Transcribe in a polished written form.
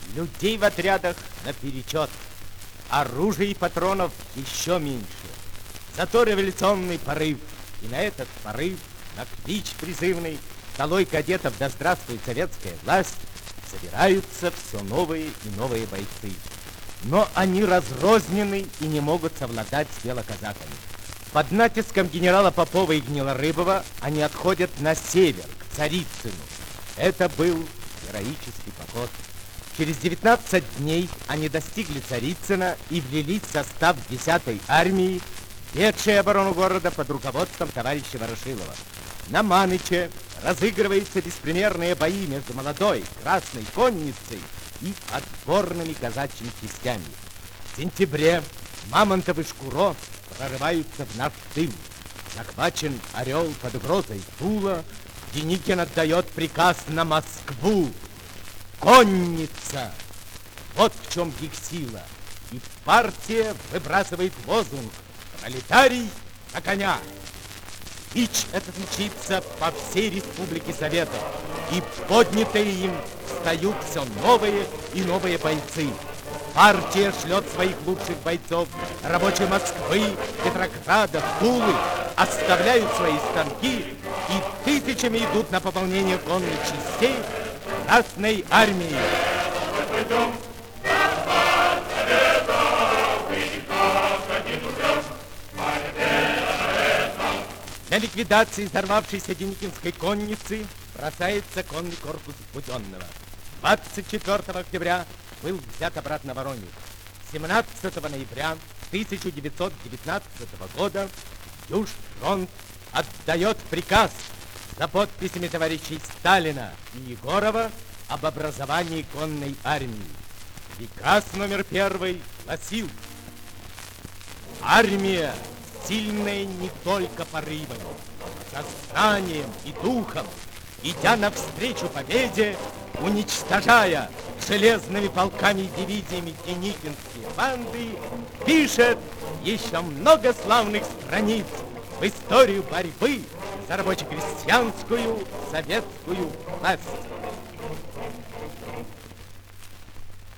Людей в отрядах наперечет. Оружия и патронов еще меньше. Зато революционный порыв. И на этот порыв, на клич призывный, долой кадетов, да здравствует советская власть, собираются все новые и новые бойцы. Но они разрознены и не могут совладать с белоказаками. Под натиском генерала Попова и Гнилорыбова они отходят на север, к Царицыну. Это был героический поход. Через 19 дней они достигли Царицына и влились в состав 10-й армии, ведшей оборону города под руководством товарища Ворошилова. На Маныче разыгрываются беспримерные бои между молодой красной конницей и отборными казачьими частями. В сентябре Мамонтов и Шкуро прорываются в наш тыл. Захвачен Орел под угрозой Тула. Деникин отдает приказ на Москву. Конница! Вот в чем их сила. И партия выбрасывает лозунг: пролетарий на коня. Бич этот мчится по всей Республике Советов, и поднятые им встают все новые и новые бойцы. Партия шлет своих лучших бойцов, рабочие Москвы, Петрограда, Тулы, оставляют свои станки и тысячами идут на пополнение конных частей Красной армии. Для ликвидации взорвавшейся Деникинской конницы бросается конный корпус Буденного. 24 октября был взят обратно Воронеж. 17 ноября 1919 года Южфронт отдает приказ за подписями товарищей Сталина и Егорова об образовании конной армии. Приказ номер 1 гласил: армия, сильная не только порывами, сознанием и духом, идя навстречу победе, уничтожая железными полками и дивизиями деникинские банды, пишет еще много славных страниц в историю борьбы за рабоче-крестьянскую советскую власть.